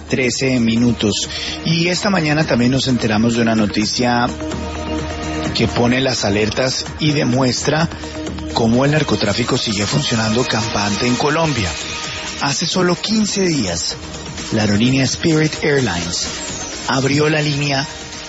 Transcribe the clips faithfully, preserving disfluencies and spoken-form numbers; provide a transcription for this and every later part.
trece minutos. Y esta mañana también nos enteramos de una noticia que pone las alertas y demuestra cómo el narcotráfico sigue funcionando campante en Colombia. Hace solo quince días, la aerolínea Spirit Airlines abrió la línea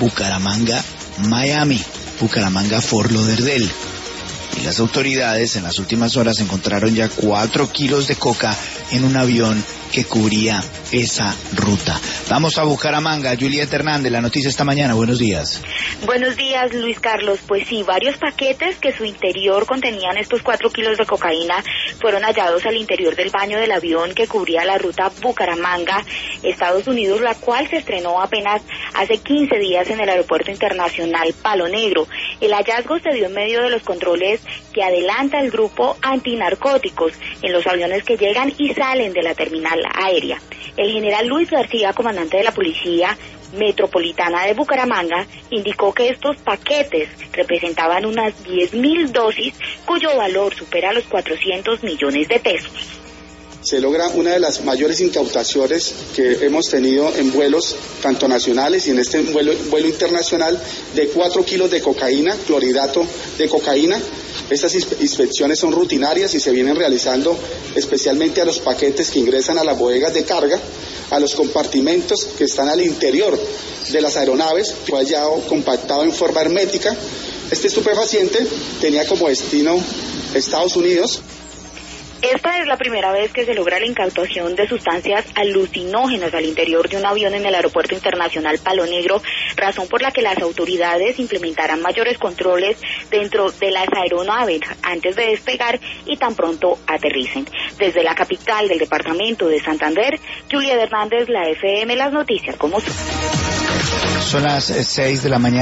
Bucaramanga-Miami, Bucaramanga-Fort Lauderdale. Y las autoridades en las últimas horas encontraron ya cuatro kilos de coca en un avión que cubría esa ruta. Vamos a Bucaramanga. Julieta Hernández, la noticia esta mañana. Buenos días. Buenos días, Luis Carlos. Pues sí, varios paquetes que su interior contenían estos cuatro kilos de cocaína fueron hallados al interior del baño del avión que cubría la ruta Bucaramanga, Estados Unidos, la cual se estrenó apenas hace quince días en el aeropuerto internacional Palo Negro. El hallazgo se dio en medio de los controles que adelanta el grupo antinarcóticos en los aviones que llegan y salen de la terminal aérea. El general Luis García, comandante de la Policía Metropolitana de Bucaramanga, indicó que estos paquetes representaban unas diez mil dosis cuyo valor supera los cuatrocientos millones de pesos. Se logra una de las mayores incautaciones que hemos tenido en vuelos tanto nacionales y en este vuelo, vuelo internacional de cuatro kilos de cocaína, clorhidrato de cocaína. Estas inspecciones son rutinarias y se vienen realizando especialmente a los paquetes que ingresan a las bodegas de carga, a los compartimentos que están al interior de las aeronaves, fue hallado compactado en forma hermética. Este estupefaciente tenía como destino Estados Unidos. Esta es la primera vez que se logra la incautación de sustancias alucinógenas al interior de un avión en el aeropuerto internacional Palo Negro, razón por la que las autoridades implementarán mayores controles dentro de las aeronaves antes de despegar y tan pronto aterricen. Desde la capital del departamento de Santander, Julieta Hernández, la F M, las noticias como son. Son las seis de la mañana.